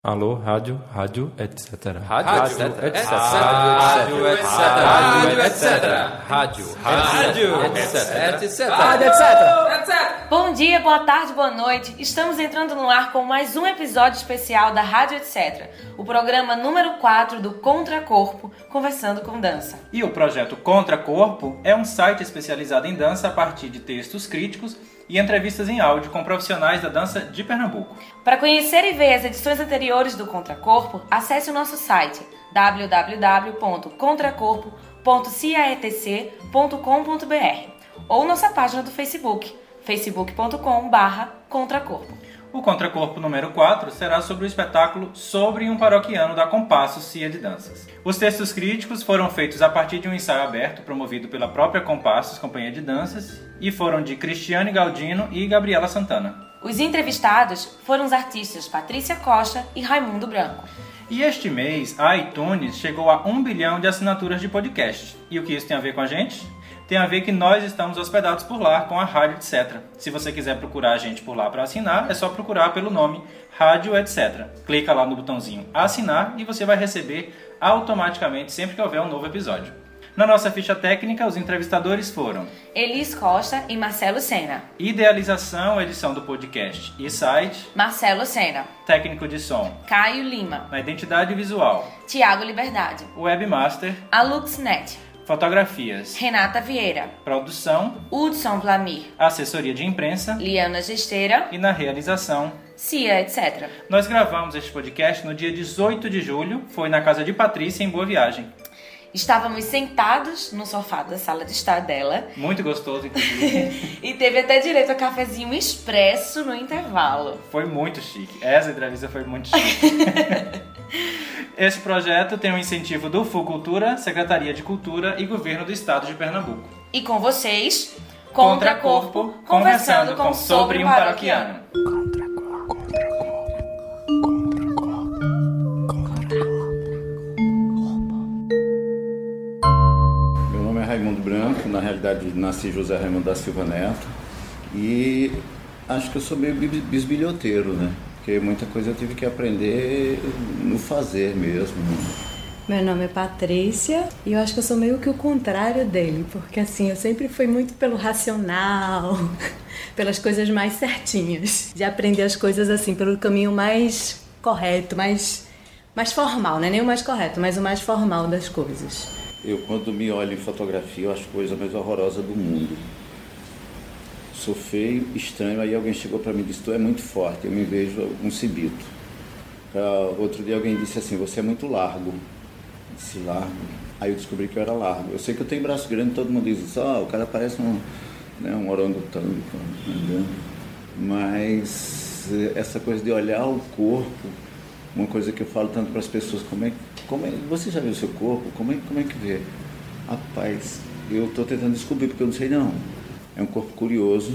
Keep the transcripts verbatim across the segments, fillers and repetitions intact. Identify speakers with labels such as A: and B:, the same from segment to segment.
A: Alô, rádio, rádio, etcétera.
B: Rádio, etcétera. Rádio, etcétera. Rádio, etcétera. Rádio, rádio, etcétera. Rádio, etcétera.
C: Bom dia, boa tarde, boa noite. Estamos entrando no ar com mais um episódio especial da Rádio Etcétera, o programa número quatro do Contracorpo, Conversando com Dança.
D: E o projeto Contracorpo é um site especializado em dança a partir de textos críticos e entrevistas em áudio com profissionais da dança de Pernambuco.
C: Para conhecer e ver as edições anteriores do Contracorpo, acesse o nosso site w w w ponto contracorpo ponto caetc ponto com ponto b r ou nossa página do Facebook, facebook ponto com barra contracorpo.
D: O Contracorpo número quatro será sobre o espetáculo Sobre um Paroquiano da Compasso Cia de Danças. Os textos críticos foram feitos a partir de um ensaio aberto promovido pela própria Compassos Companhia de Danças e foram de Cristiane Galdino e Gabriela Santana.
C: Os entrevistados foram os artistas Patrícia Costa e Raimundo Branco.
D: E este mês, a iTunes chegou a um bilhão de assinaturas de podcast. E o que isso tem a ver com a gente? Tem a ver que nós estamos hospedados por lá com a Rádio Etcétera. Se você quiser procurar a gente por lá para assinar, é só procurar pelo nome Rádio Etcétera. Clica lá no botãozinho assinar e você vai receber automaticamente sempre que houver um novo episódio. Na nossa ficha técnica, os entrevistadores foram
C: Elis Costa e Marcelo Sena.
D: Idealização, edição do podcast e site,
C: Marcelo Sena.
D: Técnico de som,
C: Caio Lima.
D: na identidade visual,
C: Tiago Liberdade.
D: webmaster,
C: Aluxnet.
D: fotografias,
C: Renata Vieira.
D: produção,
C: Hudson Vlamir.
D: assessoria de imprensa
C: Liana Gesteira.
D: e na realização.
C: Cia, etcétera.
D: Nós gravamos este podcast no dia dezoito de julho, foi na casa de Patrícia, em Boa Viagem.
C: Estávamos sentados no sofá da sala de estar dela
D: Muito gostoso, inclusive.
C: e teve até direito a cafezinho expresso no intervalo.
D: Foi muito chique. Essa entrevista foi muito chique. Este projeto tem um incentivo do Fucultura, Secretaria de Cultura e Governo do Estado de Pernambuco.
C: E com vocês, Contracorpo, conversando com Sobre um Paroquiano.
E: Meu nome é Raimundo Branco, na realidade nasci José Raimundo da Silva Neto e acho que eu sou meio bisbilhoteiro, né? Porque muita coisa eu tive que aprender no fazer mesmo.
F: Meu nome é Patrícia e eu acho que eu sou meio que o contrário dele, porque assim, eu sempre fui muito pelo racional, pelas coisas mais certinhas, de aprender as coisas assim, pelo caminho mais correto, mais, mais formal, não é nem o mais correto, mas o mais formal das coisas.
E: Eu, quando me olho em fotografia, eu acho a coisa mais horrorosa do mundo. Sou feio, estranho, aí alguém chegou para mim e disse, tu é muito forte, eu me vejo um cibito. Uh, outro dia alguém disse assim, você é muito largo. Eu disse, largo? Aí eu descobri que eu era largo. Eu sei que eu tenho braço grande, todo mundo diz isso, oh, o cara parece um, né, um orangotango, andando. Mas essa coisa de olhar o corpo, uma coisa que eu falo tanto para as pessoas, como é, como é, você já viu o seu corpo? Como é, como é que vê? Rapaz, eu estou tentando descobrir, porque eu não sei não. É um corpo curioso,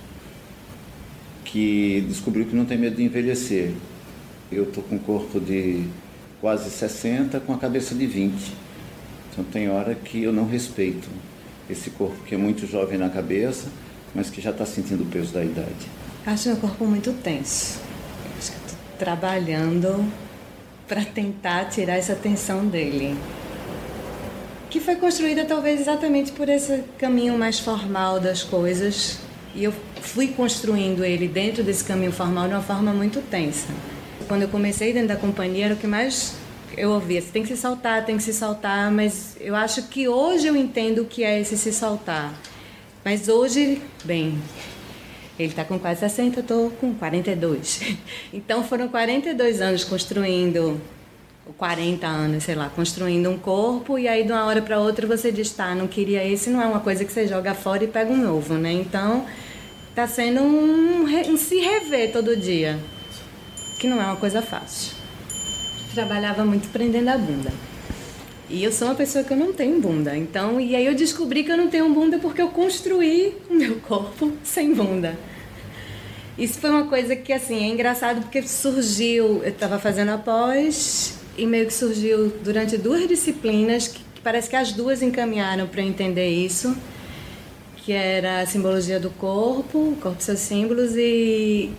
E: que descobriu que não tem medo de envelhecer. Eu estou com um corpo de quase sessenta, com a cabeça de vinte. Então tem hora que eu não respeito esse corpo que é muito jovem na cabeça, mas que já está sentindo o peso da idade.
F: Acho meu corpo muito tenso. Acho que estou trabalhando para tentar tirar essa tensão dele. Que foi construída talvez exatamente por esse caminho mais formal das coisas. E eu fui construindo ele dentro desse caminho formal de uma forma muito tensa. Quando eu comecei dentro da companhia, era o que mais eu ouvia. Você tem que se soltar, tem que se soltar, mas eu acho que hoje eu entendo o que é esse se soltar. Mas hoje, bem, ele está com quase sessenta, eu estou com quarenta e dois. Então foram quarenta e dois anos construindo, quarenta anos, sei lá, construindo um corpo, e aí de uma hora para outra você diz, tá, não queria esse, não é uma coisa que você joga fora e pega um novo, né? Então está sendo um, um se rever todo dia, que não é uma coisa fácil. Trabalhava muito prendendo a bunda. E eu sou uma pessoa que eu não tenho bunda. Então, e aí eu descobri que eu não tenho bunda porque eu construí o meu corpo sem bunda. Isso foi uma coisa que, assim, é engraçado porque surgiu, eu estava fazendo a pós e meio que surgiu durante duas disciplinas que, que parece que as duas encaminharam para eu entender isso, que era a simbologia do corpo, o corpo e seus símbolos, e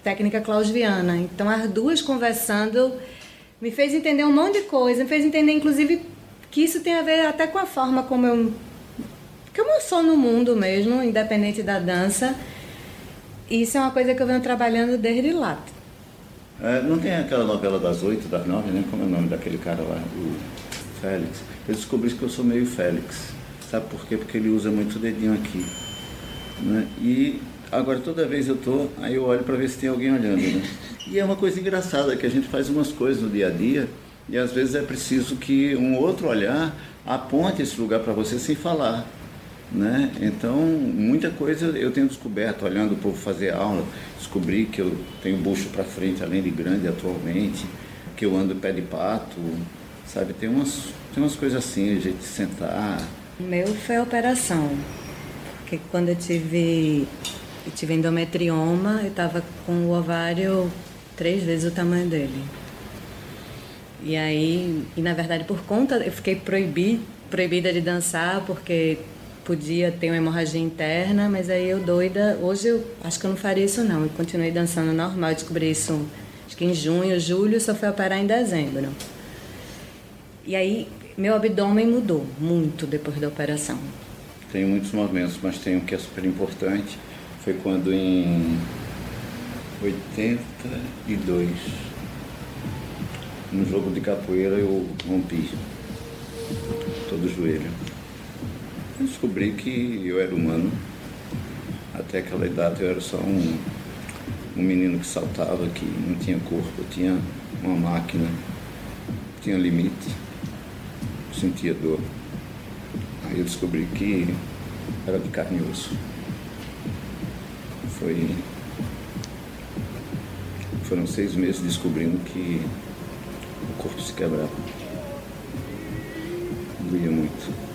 F: técnica clausviana. Então, as duas conversando me fez entender um monte de coisa, me fez entender, inclusive, que isso tem a ver até com a forma como eu, como eu sou no mundo mesmo, independente da dança. E isso é uma coisa que eu venho trabalhando desde lá.
E: É, não tem aquela novela das oito, das nove, né? Como é o nome daquele cara lá, o Félix? Eu descobri que eu sou meio Félix. Sabe por quê? Porque ele usa muito o dedinho aqui, né? E agora toda vez eu tô, aí eu olho para ver se tem alguém olhando, né? E é uma coisa engraçada, que a gente faz umas coisas no dia a dia e às vezes é preciso que um outro olhar aponte esse lugar para você sem falar, né? Então, muita coisa eu tenho descoberto olhando o povo fazer aula. Descobri que eu tenho bucho para frente, além de grande atualmente, que eu ando pé de pato, sabe? Tem umas, tem umas coisas assim, a gente sentar.
F: O meu foi a operação, porque quando eu tive, eu tive endometrioma, eu estava com o ovário três vezes o tamanho dele. E aí, e na verdade por conta, eu fiquei proibi, proibida de dançar, porque podia ter uma hemorragia interna, mas aí eu doida, hoje eu acho que eu não faria isso não, eu continuei dançando normal, eu descobri isso acho que em junho, julho, só fui operar em dezembro. E aí meu abdômen mudou muito depois da operação.
E: Tem muitos movimentos, mas tem um que é super importante, foi quando em oitenta e dois, num jogo de capoeira, eu rompi todo o joelho. Eu descobri que eu era humano. Até aquela idade eu era só um, um menino que saltava, que não tinha corpo, eu tinha uma máquina, tinha limite, sentia dor. Aí eu descobri que era de carne e osso. Foi... Foram seis meses descobrindo que o corpo se quebrava. Doía muito.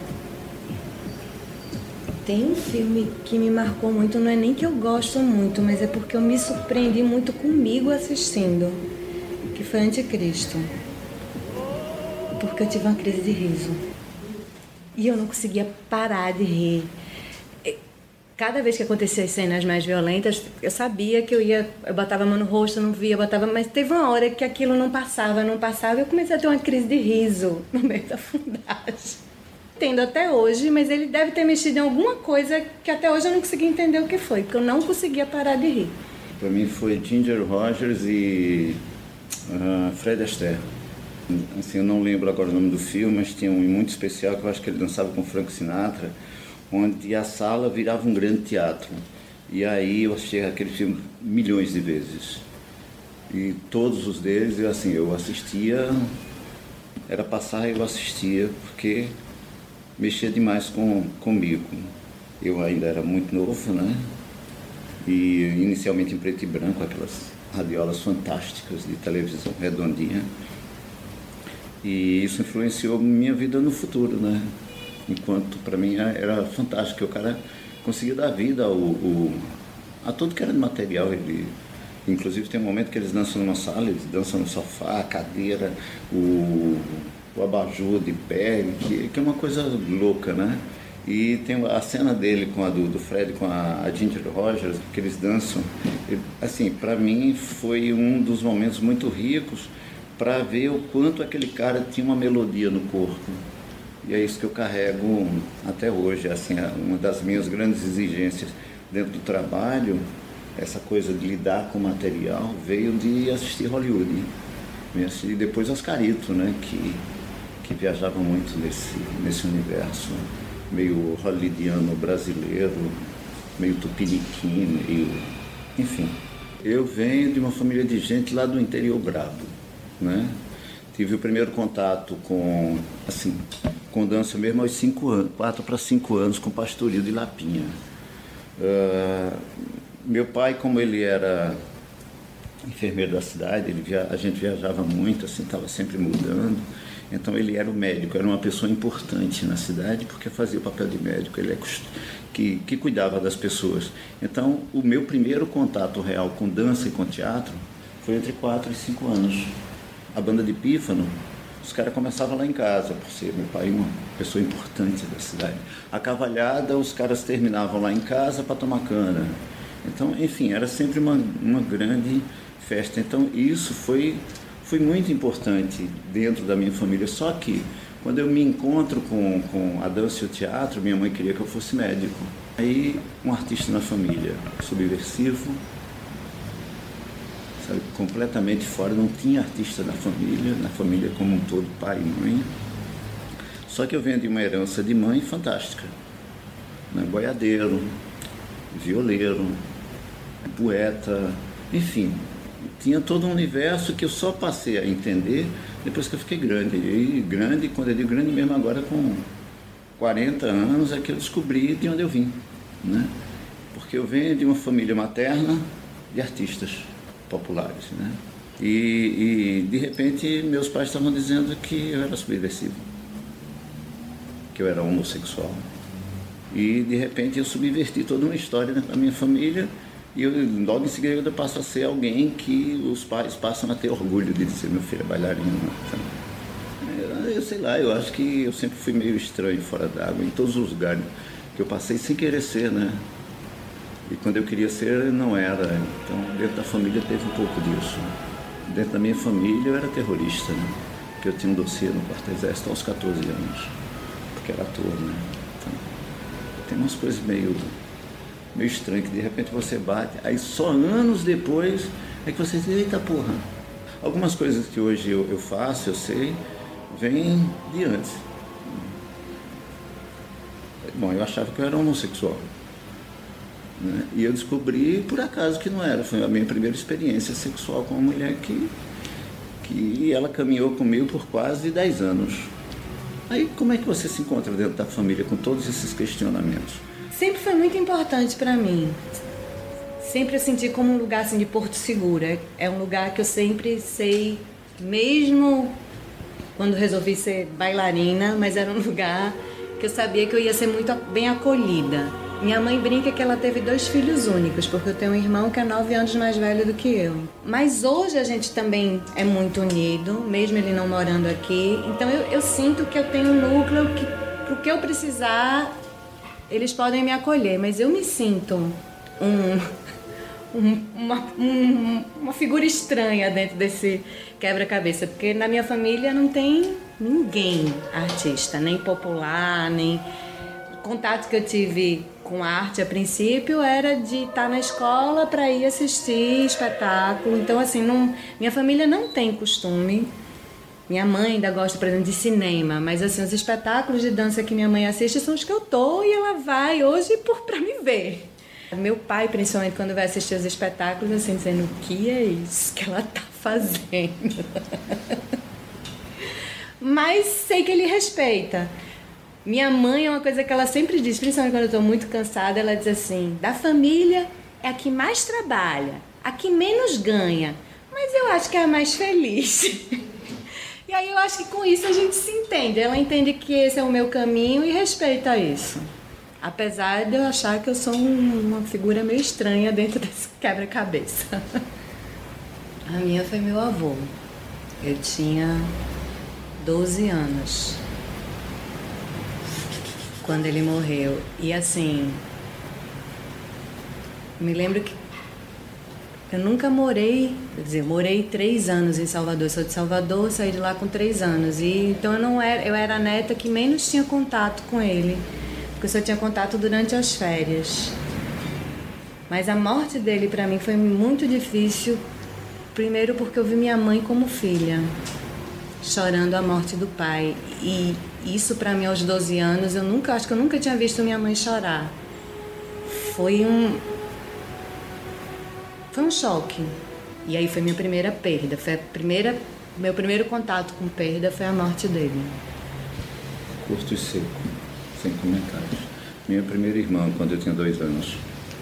F: Tem um filme que me marcou muito, não é nem que eu gosto muito, mas é porque eu me surpreendi muito comigo assistindo, que foi Anticristo. Porque eu tive uma crise de riso. E eu não conseguia parar de rir. Cada vez que acontecia as cenas mais violentas, eu sabia que eu ia, eu botava a mão no rosto, não via, eu botava, mas teve uma hora que aquilo não passava, não passava, e eu comecei a ter uma crise de riso no meio da fundagem. Entendo até hoje, mas ele deve ter mexido em alguma coisa que até hoje eu não consegui entender o que foi, porque eu não conseguia parar de rir.
E: Para mim foi Ginger Rogers e uh, Fred Astaire. Assim, eu não lembro agora o nome do filme, mas tinha um muito especial que eu acho que ele dançava com Frank Sinatra, onde a sala virava um grande teatro. E aí eu assisti aquele filme milhões de vezes. E todos os deles, eu, assim, eu assistia, era passar e eu assistia, porque mexia demais com, comigo. Eu ainda era muito novo, né? E inicialmente em preto e branco, aquelas radiolas fantásticas de televisão redondinha. E isso influenciou minha vida no futuro, né? Enquanto para mim era fantástico, que o cara conseguia dar vida ao, ao, a tudo que era de material. Ele, inclusive tem um momento que eles dançam numa sala, eles dançam no sofá, a cadeira, o, o abajur de pé, que, que é uma coisa louca, né? E tem a cena dele com a do, do Fred, com a, a Ginger Rogers, que eles dançam. E, assim, para mim foi um dos momentos muito ricos para ver o quanto aquele cara tinha uma melodia no corpo. E é isso que eu carrego até hoje. Assim, uma das minhas grandes exigências dentro do trabalho, essa coisa de lidar com o material, veio de assistir Hollywood. E assistir depois Oscarito, né, que, que viajava muito nesse, nesse universo meio hollywoodiano brasileiro, meio tupiniquim, meio... enfim. Eu venho de uma família de gente lá do interior brabo, né? Tive o primeiro contato com, assim, com dança mesmo aos cinco anos, quatro para cinco anos, com Pastoril de Lapinha. Uh, meu pai, como ele era enfermeiro da cidade, ele via, a gente viajava muito, assim, estava sempre mudando. Então ele era o médico, era uma pessoa importante na cidade, porque fazia o papel de médico, ele é que, que cuidava das pessoas. Então o meu primeiro contato real com dança e com teatro foi entre quatro e cinco anos. A banda de Pífano, os caras começavam lá em casa, por ser meu pai uma pessoa importante da cidade. A cavalhada, os caras terminavam lá em casa para tomar cana. Então, enfim, era sempre uma, uma grande festa. Então, isso foi, foi muito importante dentro da minha família. Só que, quando eu me encontro com, com a dança e o teatro, minha mãe queria que eu fosse médico. Aí, um artista na família, subversivo, sabe, completamente fora, não tinha artista na família, na família como um todo, pai e mãe. Só que eu venho de uma herança de mãe fantástica, né? Boiadeiro, violeiro, poeta, enfim, tinha todo um universo que eu só passei a entender depois que eu fiquei grande. E grande, quando eu digo grande mesmo, agora com quarenta anos, é que eu descobri de onde eu vim, né? Porque eu venho de uma família materna de artistas populares, né? E, e de repente meus pais estavam dizendo que eu era subversivo, que eu era homossexual. E de repente eu subverti toda uma história da minha família e eu, logo em seguida eu passo a ser alguém que os pais passam a ter orgulho de dizer: meu filho é bailarino. Eu, eu sei lá, eu acho que eu sempre fui meio estranho fora d'água, em todos os lugares que eu passei sem querer ser, né? E quando eu queria ser, não era. Então, dentro da família teve um pouco disso. Dentro da minha família eu era terrorista, né? Porque eu tinha um dossiê no quarto exército aos catorze anos, porque era ator, né? Então, tem umas coisas meio, meio estranhas que de repente você bate, aí só anos depois é que você diz: eita porra. Algumas coisas que hoje eu, eu faço, eu sei, vêm de antes. Bom, eu achava que eu era homossexual, né? E eu descobri por acaso que não era. Foi a minha primeira experiência sexual com uma mulher que, que ela caminhou comigo por quase dez anos. Aí como é que você se encontra dentro da família com todos esses questionamentos?
F: Sempre foi muito importante para mim. Sempre eu senti como um lugar assim, de porto seguro. É um lugar que eu sempre sei, mesmo quando resolvi ser bailarina, mas era um lugar que eu sabia que eu ia ser muito bem acolhida. Minha mãe brinca que ela teve dois filhos únicos, porque eu tenho um irmão que é nove anos mais velho do que eu. Mas hoje a gente também é muito unido, mesmo ele não morando aqui. Então eu, eu sinto que eu tenho um núcleo que, pro que eu precisar, eles podem me acolher. Mas eu me sinto um, um, uma, um, uma figura estranha dentro desse quebra-cabeça, porque na minha família não tem ninguém artista, nem popular, nem... O contato que eu tive com a arte a princípio era de estar na escola para ir assistir espetáculo. Então, assim, não, minha família não tem costume. Minha mãe ainda gosta, por exemplo, de cinema, mas assim, os espetáculos de dança que minha mãe assiste são os que eu tô e ela vai hoje para me ver. Meu pai, principalmente, quando vai assistir os espetáculos, assim, dizendo: o que é isso que ela tá fazendo? Mas sei que ele respeita. Minha mãe é uma coisa que ela sempre diz, principalmente quando eu estou muito cansada, ela diz assim: da família é a que mais trabalha, a que menos ganha, mas eu acho que é a mais feliz. E aí eu acho que com isso a gente se entende. Ela entende que esse é o meu caminho e respeita isso. Apesar de eu achar que eu sou uma figura meio estranha dentro desse quebra-cabeça. A minha foi meu avô. Eu tinha doze anos quando ele morreu. E assim, me lembro que eu nunca morei, quer dizer, eu morei três anos em Salvador. Eu sou de Salvador, saí de lá com três anos. E então eu não era, eu era a neta que menos tinha contato com ele, porque eu só tinha contato durante as férias. Mas a morte dele para mim foi muito difícil. Primeiro porque eu vi minha mãe como filha, chorando a morte do pai. E isso para mim aos doze anos, eu nunca, acho que eu nunca tinha visto minha mãe chorar. Foi um foi um choque. E aí foi minha primeira perda, foi a primeira, meu primeiro contato com perda foi a morte dele.
E: Curto e seco, sem comentários. Minha primeira irmã, quando eu tinha dois anos.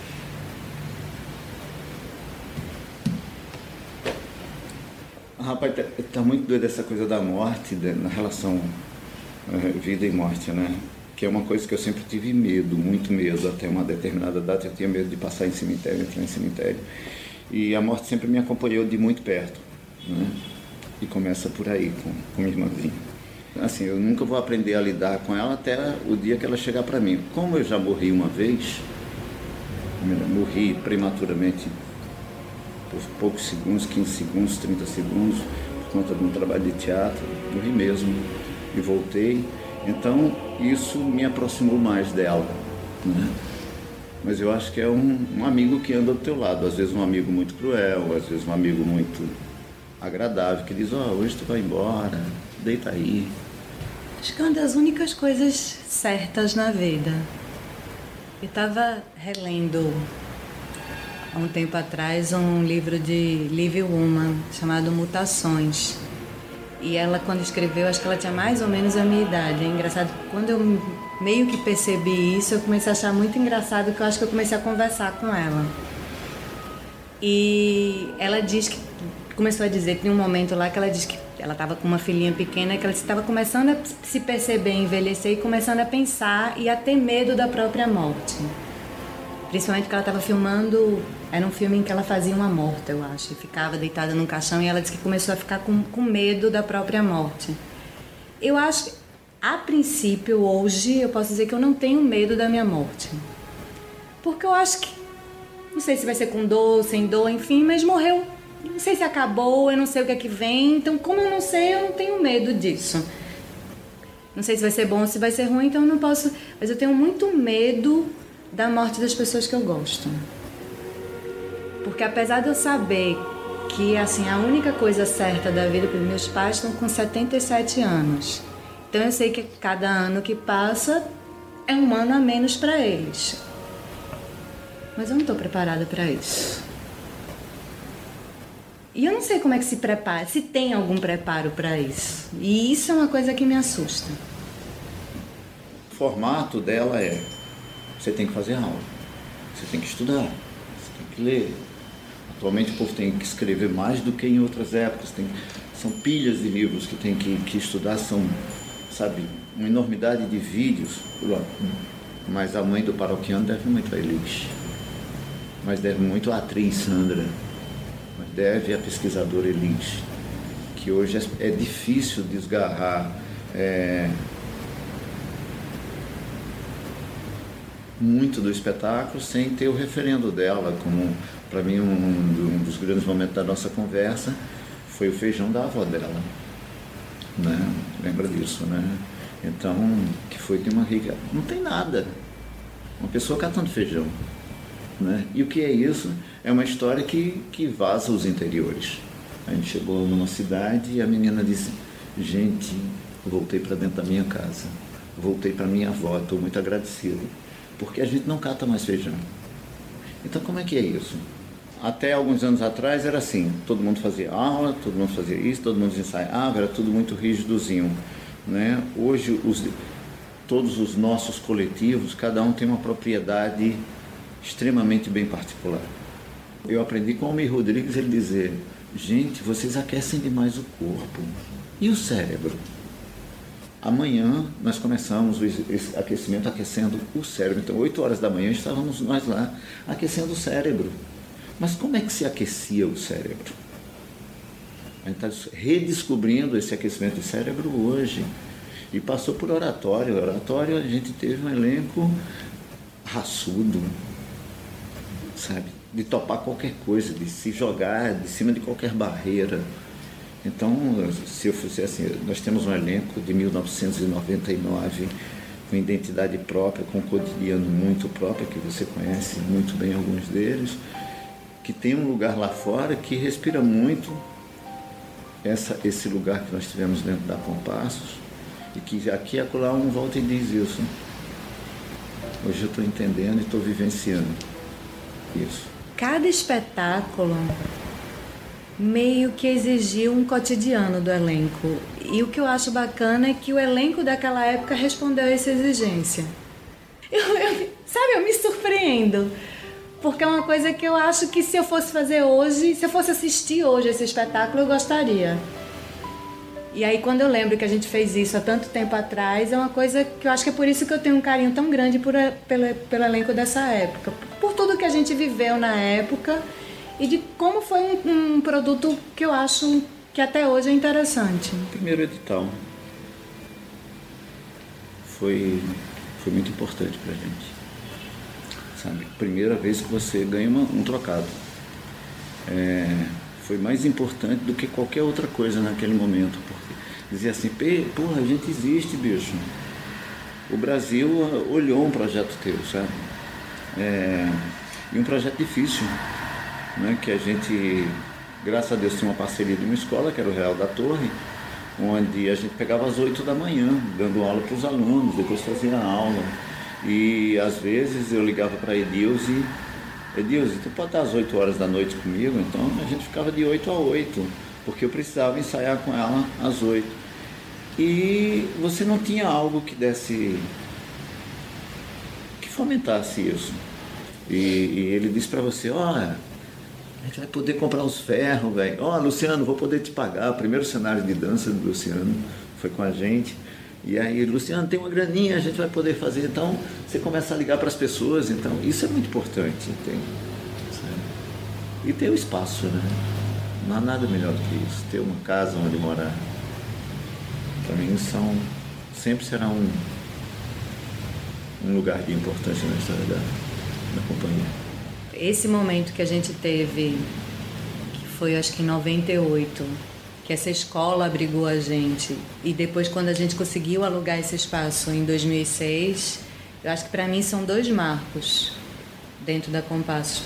E: Rapaz, tá, tá muito doido essa coisa da morte, da, na relação uh, vida e morte, né? Que é uma coisa que eu sempre tive medo, muito medo. Até uma determinada data eu tinha medo de passar em cemitério, entrar em cemitério. E a morte sempre me acompanhou de muito perto, né? E começa por aí, com, com minha irmãzinha. Assim, eu nunca vou aprender a lidar com ela até o dia que ela chegar para mim. Como eu já morri uma vez, morri prematuramente por poucos segundos, quinze segundos, trinta segundos, por conta de um trabalho de teatro, morri mesmo e voltei. Então isso me aproximou mais dela, né? Mas eu acho que é um, um amigo que anda do teu lado, às vezes um amigo muito cruel, às vezes um amigo muito agradável, que diz, ó, oh, hoje tu vai embora, deita aí.
F: Acho que é uma das únicas coisas certas na vida. Eu estava relendo há um tempo atrás um livro de Liv Ullmann chamado Mutações. E ela, quando escreveu, acho que ela tinha mais ou menos a minha idade. É engraçado, quando eu meio que percebi isso, eu comecei a achar muito engraçado, que eu acho que eu comecei a conversar com ela. E ela diz que, começou a dizer, tem um momento lá que ela diz que ela estava com uma filhinha pequena, que ela estava começando a se perceber, envelhecer e começando a pensar e a ter medo da própria morte. Principalmente porque ela estava filmando, era um filme em que ela fazia uma morta, eu acho, e ficava deitada num caixão, e ela disse que começou a ficar com, com medo da própria morte. Eu acho que, a princípio, hoje, eu posso dizer que eu não tenho medo da minha morte. Porque eu acho que, não sei se vai ser com dor, sem dor, enfim, mas morreu. Não sei se acabou, eu não sei o que é que vem, então como eu não sei, eu não tenho medo disso. Não sei se vai ser bom ou se vai ser ruim, então eu não posso... Mas eu tenho muito medo da morte das pessoas que eu gosto. Porque apesar de eu saber que assim, a única coisa certa da vida, porque meus pais estão com setenta e sete anos. Então eu sei que cada ano que passa é um ano a menos para eles. Mas eu não estou preparada para isso. E eu não sei como é que se prepara, se tem algum preparo para isso. E isso é uma coisa que me assusta.
E: O formato dela é: você tem que fazer aula, você tem que estudar, você tem que ler. Atualmente o povo tem que escrever mais do que em outras épocas. Tem, são pilhas de livros que tem que, que estudar, são, sabe, uma enormidade de vídeos. Mas a mãe do paroquiano deve muito a Elis, mas deve muito à atriz Sandra, mas deve à pesquisadora Elis, que hoje é, é difícil desgarrar é, muito do espetáculo sem ter o referendo dela. Como para mim um, um dos grandes momentos da nossa conversa foi o feijão da avó dela, né? Lembra disso, né? Então, que foi de uma rica, não tem nada, uma pessoa catando feijão, né? E o que é isso? É uma história que, que vaza os interiores. A gente chegou numa cidade e a menina disse: gente, eu voltei para dentro da minha casa, voltei para minha avó, estou muito agradecida, porque a gente não cata mais feijão. Então como é que é isso? Até alguns anos atrás era assim, todo mundo fazia aula, todo mundo fazia isso, todo mundo ensaiava, era tudo muito rígidozinho, né? Hoje os, todos os nossos coletivos, cada um tem uma propriedade extremamente bem particular. Eu aprendi com o Almir Rodrigues, ele dizer: gente, vocês aquecem demais o corpo e o cérebro. Amanhã nós começamos esse aquecimento aquecendo o cérebro. Então, oito horas da manhã estávamos nós lá aquecendo o cérebro. Mas como é que se aquecia o cérebro? A gente está redescobrindo esse aquecimento do cérebro hoje. E passou por oratório. Oratório, a gente teve um elenco raçudo, sabe? De topar qualquer coisa, de se jogar de cima de qualquer barreira. Então, se eu fosse assim, nós temos um elenco de mil novecentos e noventa e nove com identidade própria, com um cotidiano muito próprio, que você conhece muito bem alguns deles, que tem um lugar lá fora que respira muito essa, esse lugar que nós tivemos dentro da Compassos, e que aqui e acolá um volta e diz isso. Hoje eu estou entendendo e estou vivenciando isso.
F: Cada espetáculo meio que exigiu um cotidiano do elenco. E o que eu acho bacana é que o elenco daquela época respondeu a essa exigência. Eu, eu, sabe, eu me surpreendo. Porque é uma coisa que eu acho que se eu fosse fazer hoje, se eu fosse assistir hoje esse espetáculo, eu gostaria. E aí quando eu lembro que a gente fez isso há tanto tempo atrás, é uma coisa que eu acho que é por isso que eu tenho um carinho tão grande por, pelo, pelo elenco dessa época. Por tudo que a gente viveu na época e de como foi um, um produto que eu acho que até hoje é interessante.
E: O primeiro edital foi, foi muito importante pra gente. sabe? Primeira vez que você ganha uma, um trocado. É, foi mais importante do que qualquer outra coisa naquele momento, porque dizia assim, porra, a gente existe, bicho. O Brasil olhou um projeto teu, sabe? É, e um projeto difícil, né? Que a gente, graças a Deus, tinha uma parceria de uma escola, que era o Real da Torre, onde a gente pegava às oito da manhã, dando aula para os alunos, depois fazia aula. E às vezes eu ligava para a Edilze, Edilze, tu pode estar às oito horas da noite comigo? Então a gente ficava de oito a oito, porque eu precisava ensaiar com ela às oito. E você não tinha algo que desse, que fomentasse isso. E, e ele disse para você, olha, a gente vai poder comprar os ferros, velho. Ó, Luciano, vou poder te pagar. O primeiro cenário de dança do Luciano foi com a gente. E aí, Luciano, tem uma graninha, a gente vai poder fazer. Então, você começa a ligar para as pessoas. Então, isso é muito importante. Tem, e ter o espaço, né? Não há nada melhor do que isso. Ter uma casa onde morar. Para mim, são, sempre será um, um lugar de importância na história da, da companhia.
F: Esse momento que a gente teve, que foi acho que em noventa e oito, que essa escola abrigou a gente, e depois quando a gente conseguiu alugar esse espaço em dois mil e seis, eu acho que para mim são dois marcos dentro da Compassos.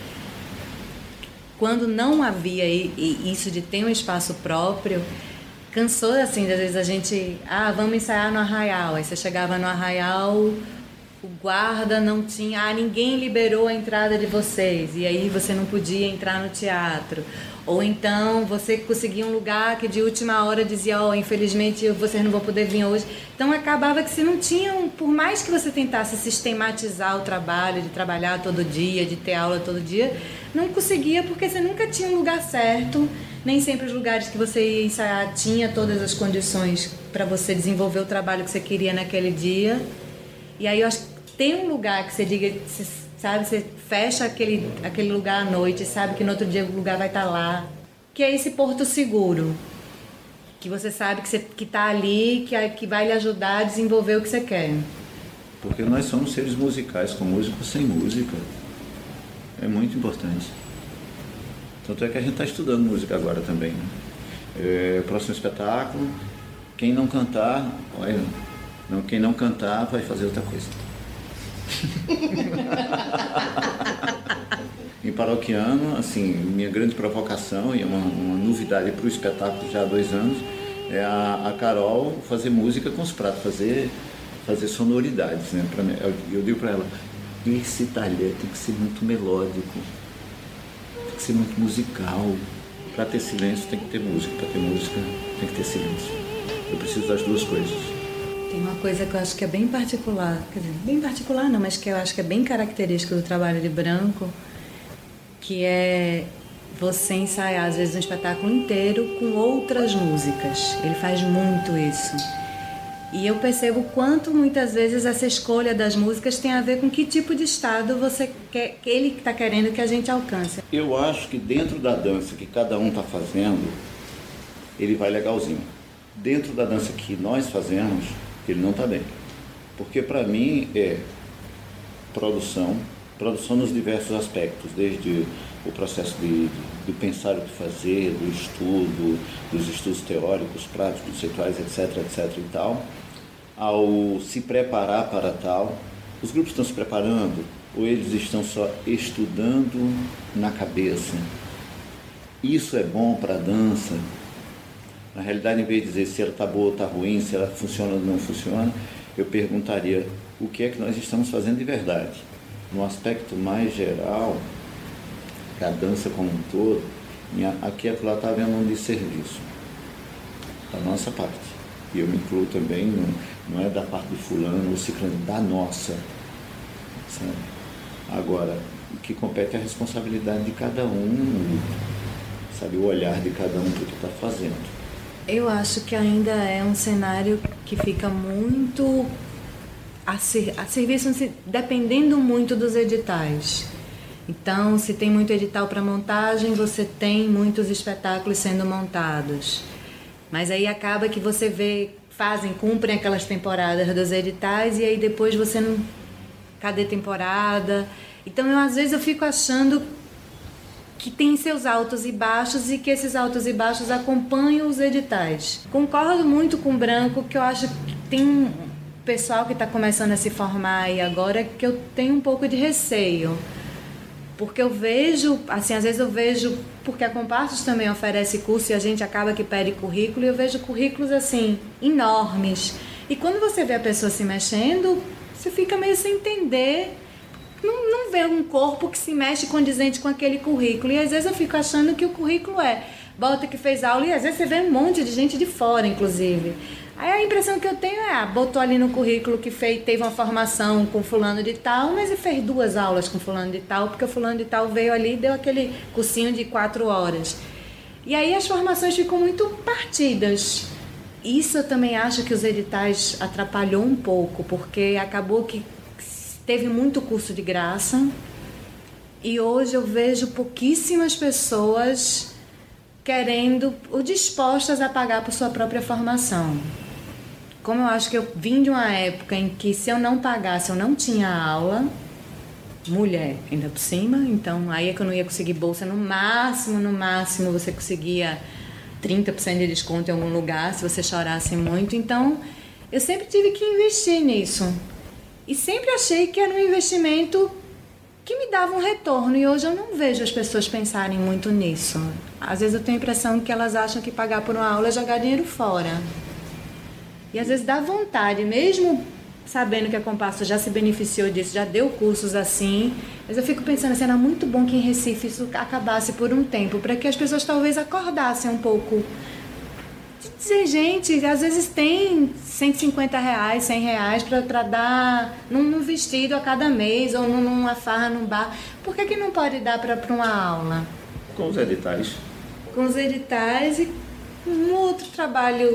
F: Quando não havia isso de ter um espaço próprio, cansou assim, às vezes a gente, ah, vamos ensaiar no Arraial, aí você chegava no Arraial, o guarda não tinha, ah, ninguém liberou a entrada de vocês, e aí você não podia entrar no teatro. Ou então você conseguia um lugar que de última hora dizia, ó, oh, infelizmente vocês não vão poder vir hoje. Então acabava que você não tinha, por mais que você tentasse sistematizar o trabalho, de trabalhar todo dia, de ter aula todo dia, não conseguia porque você nunca tinha um lugar certo, nem sempre os lugares que você ia ensaiar tinha todas as condições para você desenvolver o trabalho que você queria naquele dia. E aí eu acho que tem um lugar que você diga, sabe, você fecha aquele, aquele lugar à noite, sabe que no outro dia o lugar vai estar lá, que é esse porto seguro, que você sabe que você que está ali, que, que vai lhe ajudar a desenvolver o que você quer.
E: Porque nós somos seres musicais, com música ou sem música. É muito importante. Tanto é que a gente está estudando música agora também, né? É, próximo espetáculo, quem não cantar, olha, não, quem não cantar vai fazer outra coisa. Em Paroquiano, assim, minha grande provocação e uma, uma novidade para o espetáculo já há dois anos é a, a Carol fazer música com os pratos, fazer, fazer sonoridades, né? Pra mim, eu, eu digo para ela, esse talher tem que ser muito melódico, tem que ser muito musical. Para ter silêncio tem que ter música, para ter música tem que ter silêncio. Eu preciso das duas coisas.
F: Tem uma coisa que eu acho que é bem particular, quer dizer, bem particular não, mas que eu acho que é bem característico do trabalho de Branco, que é você ensaiar, às vezes, um espetáculo inteiro com outras músicas. Ele faz muito isso. E eu percebo quanto, muitas vezes, essa escolha das músicas tem a ver com que tipo de estado você quer, que ele está querendo que a gente alcance.
E: Eu acho que dentro da dança que cada um está fazendo, ele vai legalzinho. Dentro da dança que nós fazemos, ele não está bem. Porque para mim é produção, produção nos diversos aspectos, desde o processo de, de, de pensar o que fazer, do estudo, dos estudos teóricos, práticos, conceituais, etc, etc e tal, ao se preparar para tal. Os grupos estão se preparando ou eles estão só estudando na cabeça? Isso é bom para a dança? Na realidade, em vez de dizer se ela está boa ou está ruim, se ela funciona ou não funciona, eu perguntaria o que é que nós estamos fazendo de verdade. No aspecto mais geral, a dança como um todo, aqui e lá está havendo um desserviço da nossa parte. E eu me incluo também, não, não é da parte de fulano ou ciclano, da nossa. Sabe? Agora, o que compete é a responsabilidade de cada um, sabe, o olhar de cada um para o que está fazendo.
F: Eu acho que ainda é um cenário que fica muito a, ser, a serviço, dependendo muito dos editais. Então, se tem muito edital para montagem, você tem muitos espetáculos sendo montados. Mas aí acaba que você vê, fazem, cumprem aquelas temporadas dos editais e aí depois você não, cadê temporada? Então, eu, às vezes, eu fico achando que tem seus altos e baixos e que esses altos e baixos acompanham os editais. Concordo muito com o Branco, que eu acho que tem um pessoal que está começando a se formar aí agora que eu tenho um pouco de receio. Porque eu vejo, assim, às vezes eu vejo, porque a Compartos também oferece curso e a gente acaba que pede currículo, e eu vejo currículos, assim, enormes. E quando você vê a pessoa se mexendo, você fica meio sem entender. Não, não vê um corpo que se mexe condizente com aquele currículo. E às vezes eu fico achando que o currículo é bota que fez aula, e às vezes você vê um monte de gente de fora, inclusive. Aí a impressão que eu tenho é, ah, botou ali no currículo que fez, teve uma formação com fulano de tal, mas ele fez duas aulas com fulano de tal, porque o fulano de tal veio ali e deu aquele cursinho de quatro horas. E aí as formações ficam muito partidas. Isso eu também acho que os editais atrapalhou um pouco, porque acabou que teve muito curso de graça e hoje eu vejo pouquíssimas pessoas querendo ou dispostas a pagar por sua própria formação. Como eu acho que eu vim de uma época em que se eu não pagasse eu não tinha aula, mulher ainda por cima, então aí é que eu não ia conseguir bolsa, no máximo, no máximo você conseguia trinta por cento de desconto em algum lugar se você chorasse muito, então eu sempre tive que investir nisso. E sempre achei que era um investimento que me dava um retorno. E hoje eu não vejo as pessoas pensarem muito nisso. Às vezes eu tenho a impressão que elas acham que pagar por uma aula é jogar dinheiro fora. E às vezes dá vontade, mesmo sabendo que a Compasso já se beneficiou disso, já deu cursos assim. Mas eu fico pensando assim, era muito bom que em Recife isso acabasse por um tempo, para que as pessoas talvez acordassem um pouco. Dizer, gente, às vezes tem cento e cinquenta reais, cem reais para dar num, num vestido a cada mês ou num, numa farra num bar. Por que que não pode dar para uma aula?
E: Com os editais.
F: Com os editais e um outro trabalho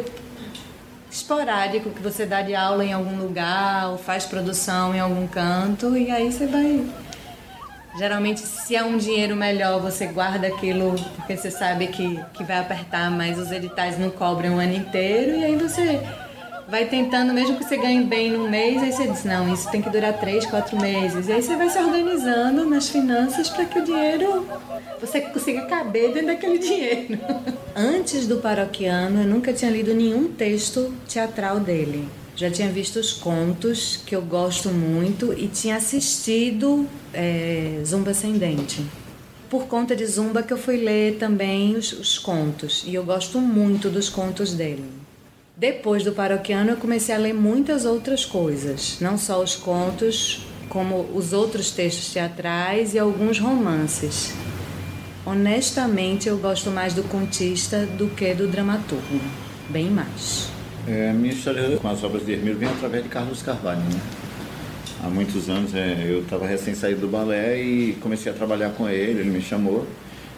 F: esporádico que você dá de aula em algum lugar ou faz produção em algum canto e aí você vai... Geralmente, se é um dinheiro melhor, você guarda aquilo porque você sabe que, que vai apertar, mas os editais não cobrem o ano inteiro. E aí você vai tentando, mesmo que você ganhe bem num mês, aí você diz, não, isso tem que durar três, quatro meses. E aí você vai se organizando nas finanças para que o dinheiro, você consiga caber dentro daquele dinheiro. Antes do Paroquiano, eu nunca tinha lido nenhum texto teatral dele. Já tinha visto os contos, que eu gosto muito, e tinha assistido é, Zumba Ascendente. Por conta de Zumba que eu fui ler também os, os contos, e eu gosto muito dos contos dele. Depois do Paroquiano eu comecei a ler muitas outras coisas, não só os contos, como os outros textos teatrais e alguns romances. Honestamente, eu gosto mais do contista do que do dramaturgo, bem mais.
E: É, a minha história com as obras de Hermílio vem através de Carlos Carvalho, né? Há muitos anos é, eu estava recém saído do balé e comecei a trabalhar com ele, ele me chamou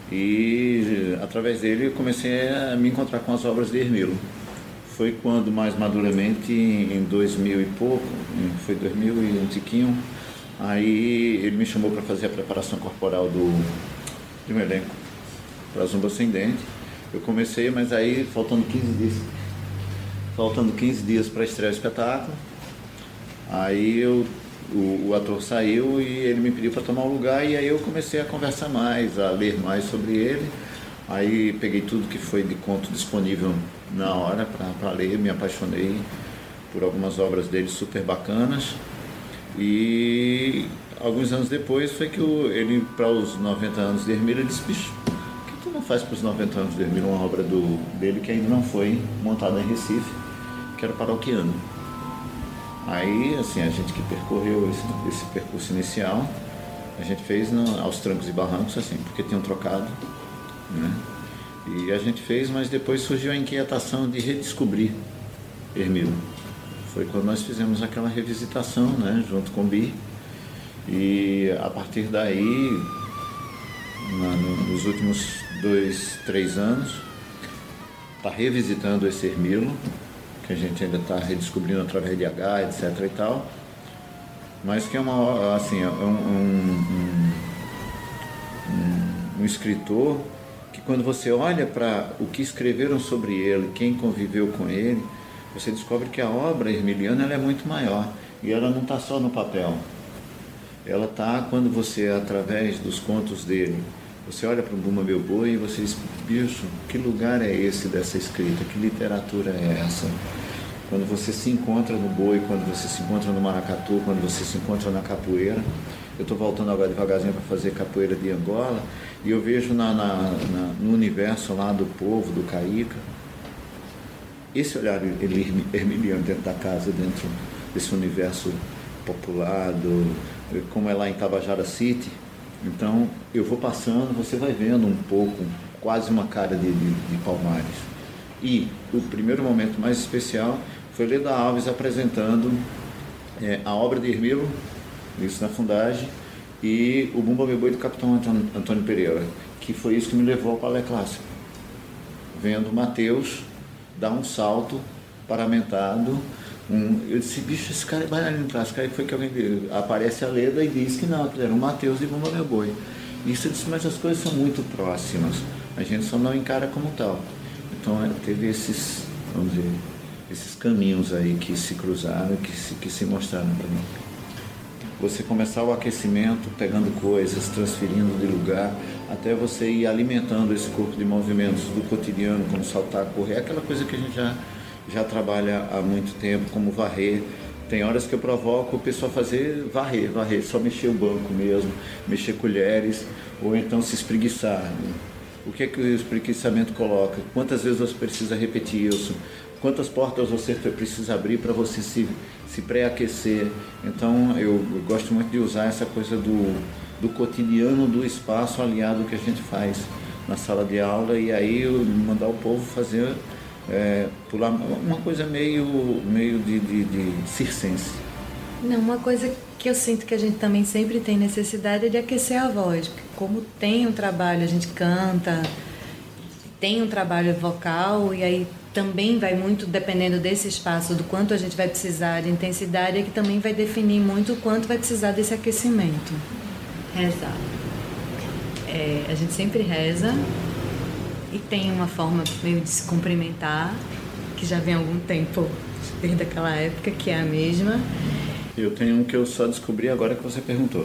E: e através dele eu comecei a me encontrar com as obras de Hermílio. Foi quando mais maduramente, em dois mil e pouco, foi dois mil e um tiquinho, aí ele me chamou para fazer a preparação corporal do, de um elenco para Zumba Ascendente. Eu comecei, mas aí faltando quinze dias. Faltando quinze dias para estrear o espetáculo, aí eu, o, o ator saiu e ele me pediu para tomar o lugar e aí eu comecei a conversar mais, a ler mais sobre ele. Aí peguei tudo que foi de conto disponível na hora para ler, me apaixonei por algumas obras dele super bacanas. E alguns anos depois foi que eu, ele, para os noventa anos de Hermílio, ele disse, bicho, por que tu não faz para os noventa anos de Hermílio uma obra do, dele que ainda não foi montada em Recife, que era o Paroquiano. Aí, assim, a gente que percorreu esse, esse percurso inicial, a gente fez no, aos trancos e barrancos, assim, porque tinham trocado, né? E a gente fez, mas depois surgiu a inquietação de redescobrir Hermílio. Foi quando nós fizemos aquela revisitação, né, junto com o Bi. E a partir daí, na, no, nos últimos dois, três anos, está revisitando esse Hermílio, que a gente ainda está redescobrindo através de H, etc e tal, mas que é uma, assim, é um, um, um, um escritor que quando você olha para o que escreveram sobre ele, quem conviveu com ele, você descobre que a obra hermiliana ela é muito maior e ela não está só no papel, ela está quando você, através dos contos dele, você olha para o Bumba Meu Boi e você diz, bicho, que lugar é esse dessa escrita? Que literatura é essa? Quando você se encontra no boi, quando você se encontra no maracatu, quando você se encontra na capoeira. Eu estou voltando agora devagarzinho para fazer capoeira de Angola e eu vejo na, na, na, no universo lá do povo, do Caíca, esse olhar ermiliano dentro da casa, dentro desse universo populado, como é lá em Tabajara City. Então, eu vou passando, você vai vendo um pouco, quase uma cara de, de, de Palmares. E o primeiro momento mais especial foi Leda Alves apresentando é, a obra de Hermilo, isso na Fundagem, e o Bumba Meu Boi do Capitão Antônio, Antônio Pereira, que foi isso que me levou ao balé clássico. Vendo Mateus dar um salto paramentado, um, eu disse, bicho, esse cara é bailarino clássico. Aí foi que alguém aparece a Leda e diz que não, que era um Mateus de Bumba Meu Boi. Isso eu disse, mas as coisas são muito próximas, a gente só não encara como tal. Então teve esses, vamos dizer, esses caminhos aí que se cruzaram, que se, que se mostraram para mim. Você começar o aquecimento pegando coisas, transferindo de lugar, até você ir alimentando esse corpo de movimentos do cotidiano, como saltar, correr, aquela coisa que a gente já, já trabalha há muito tempo, como varrer. Tem horas que eu provoco o pessoal fazer varrer, varrer, só mexer o banco mesmo, mexer colheres, ou então se espreguiçar. O que é que o espreguiçamento coloca? Quantas vezes você precisa repetir isso? Quantas portas você precisa abrir para você se, se pré-aquecer? Então, eu, eu gosto muito de usar essa coisa do, do cotidiano, do espaço aliado que a gente faz na sala de aula, e aí eu mandar o povo fazer, é, pular uma coisa meio, meio de, de, de circense.
F: Não, uma coisa que eu sinto que a gente também sempre tem necessidade é de aquecer a voz, porque como tem um trabalho, a gente canta, tem um trabalho vocal, e aí também vai muito dependendo desse espaço, do quanto a gente vai precisar de intensidade, é que também vai definir muito o quanto vai precisar desse aquecimento. Rezar. É, a gente sempre reza e tem uma forma meio de se cumprimentar, que já vem há algum tempo, desde aquela época, que é a mesma.
E: Eu tenho um que eu só descobri agora que você perguntou.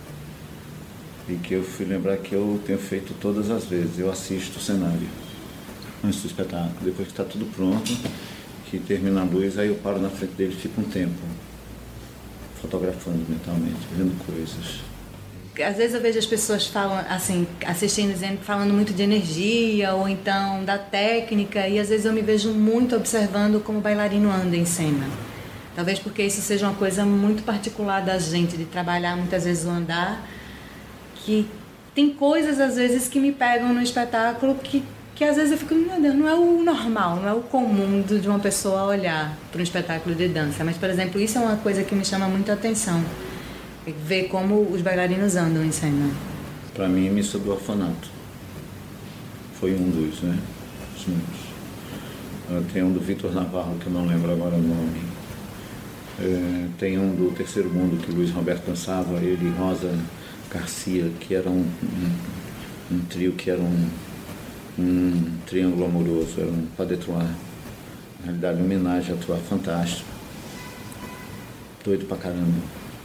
E: E que eu fui lembrar que eu tenho feito todas as vezes. Eu assisto o cenário antes do espetáculo. Depois que está tudo pronto, que termina a luz, aí eu paro na frente dele e fico um tempo fotografando mentalmente, vendo coisas.
F: Às vezes eu vejo as pessoas falam, assim, assistindo, dizendo, falando muito de energia ou então da técnica, e às vezes eu me vejo muito observando como o bailarino anda em cena. Talvez porque isso seja uma coisa muito particular da gente, de trabalhar muitas vezes o andar, que tem coisas às vezes que me pegam no espetáculo que, que às vezes eu fico, meu Deus, não é o normal, não é o comum de uma pessoa olhar para um espetáculo de dança. Mas, por exemplo, isso é uma coisa que me chama muito a atenção. Ver como os bailarinos andam em cena.
E: Para mim, Missa do Orfanato foi um dos, né? Os muitos. Tem um do Vitor Navarro, que eu não lembro agora o nome. É, tem um do Terceiro Mundo, que o Luiz Roberto dançava, ele e Rosa Garcia, que era um, um, um trio, que era um, um triângulo amoroso, era um pas de trois. Na realidade, uma homenagem a Trois, fantástico. Doido pra caramba.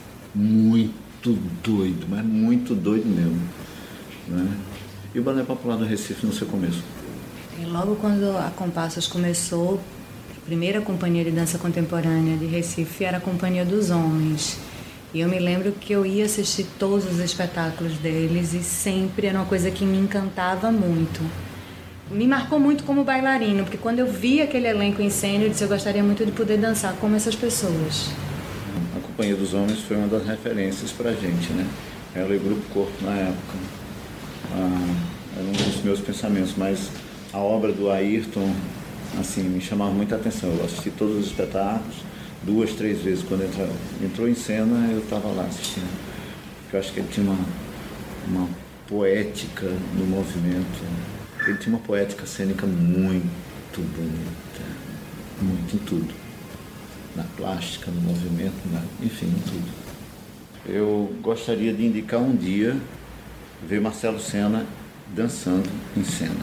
E: Muito doido, mas muito doido mesmo, né? E o Balé Popular do Recife no seu começo?
F: E logo quando a Compassos começou, a primeira companhia de dança contemporânea de Recife era a Companhia dos Homens. E eu me lembro que eu ia assistir todos os espetáculos deles e sempre era uma coisa que me encantava muito. Me marcou muito como bailarino, porque quando eu vi aquele elenco em cena, eu disse, eu gostaria muito de poder dançar como essas pessoas.
E: A Companhia dos Homens foi uma das referências pra gente, né? Ela e o Grupo Corpo na época. Ah, era um dos meus pensamentos, mas a obra do Ayrton, assim, me chamava muita atenção. Eu assisti todos os espetáculos, duas, três vezes. Quando entrou, entrou em cena, eu estava lá assistindo. Porque eu acho que ele tinha uma, uma poética no movimento. Ele tinha uma poética cênica muito bonita, muito em tudo. Na plástica, no movimento, na, enfim, em tudo. Eu gostaria de indicar um dia ver Marcelo Senna dançando em cena.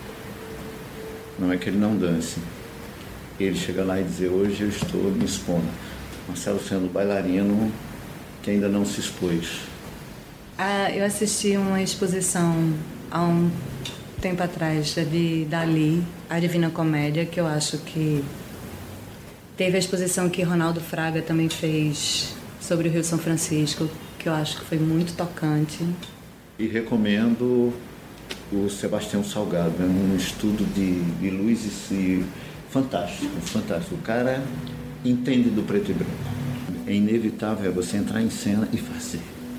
E: Não é que ele não dance. Ele chega lá e dizer, hoje eu estou me expondo. Marcelo Senna, bailarino, que ainda não se expôs?
F: Ah, eu assisti uma exposição há um tempo atrás de Dalí, A Divina Comédia, que eu acho que teve a exposição que Ronaldo Fraga também fez sobre o Rio São Francisco, que eu acho que foi muito tocante.
E: E recomendo o Sebastião Salgado, é um estudo de, de luz e fantástico, fantástico. O cara entende do preto e branco. É inevitável é você entrar em cena e fazer.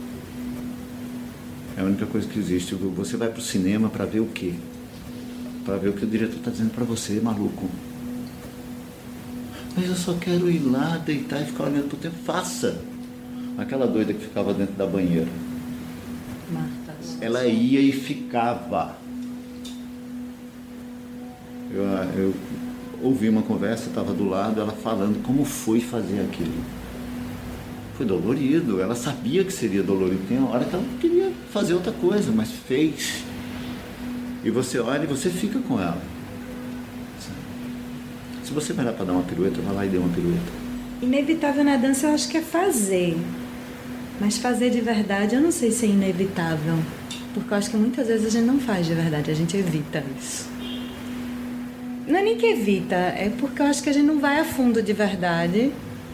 E: É a única coisa que existe. Você vai pro cinema para ver o quê? Para ver o que o diretor está dizendo para você, maluco. Mas eu só quero ir lá, deitar e ficar olhando pro tempo. Faça! Aquela doida que ficava dentro da banheira.
F: Marta.
E: Ela ia e ficava. Eu, eu ouvi uma conversa, estava do lado, ela falando como foi fazer aquilo. Foi dolorido, ela sabia que seria dolorido. Tem uma hora que ela queria fazer outra coisa, mas fez. E você olha e você fica com ela. Se você vai lá para dar uma pirueta, vai lá e dê uma pirueta.
F: Inevitável na dança eu acho que é fazer. Mas fazer de verdade eu não sei se é inevitável. Porque eu acho que muitas vezes a gente não faz de verdade, a gente evita isso. Não é nem que evita, é porque eu acho que a gente não vai a fundo de verdade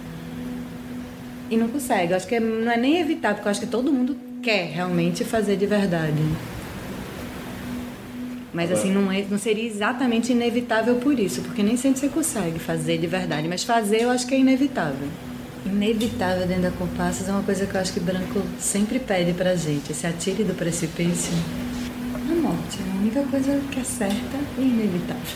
F: e não consegue. Eu acho que não é nem evitar, porque eu acho que todo mundo quer realmente fazer de verdade. Mas assim, não, é, não seria exatamente inevitável por isso, porque nem sempre você consegue fazer de verdade. Mas fazer eu acho que é inevitável. Inevitável dentro da Comparsas é uma coisa que eu acho que Branco sempre pede pra gente. Se atire do precipício. A morte é a única coisa que é certa e inevitável.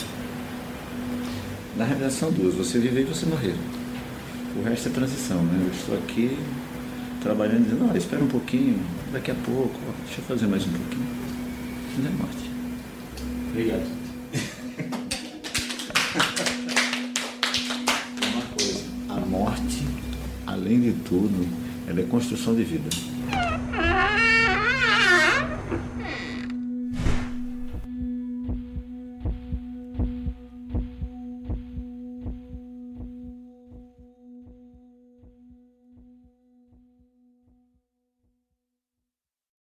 E: Na realidade são duas, você viver e você morrer. O resto é transição, né? Eu estou aqui trabalhando dizendo, ah, espera um pouquinho, daqui a pouco, ó, deixa eu fazer mais um pouquinho. Não é morte. Obrigado. Uma coisa, a morte, além de tudo, ela é construção de vida.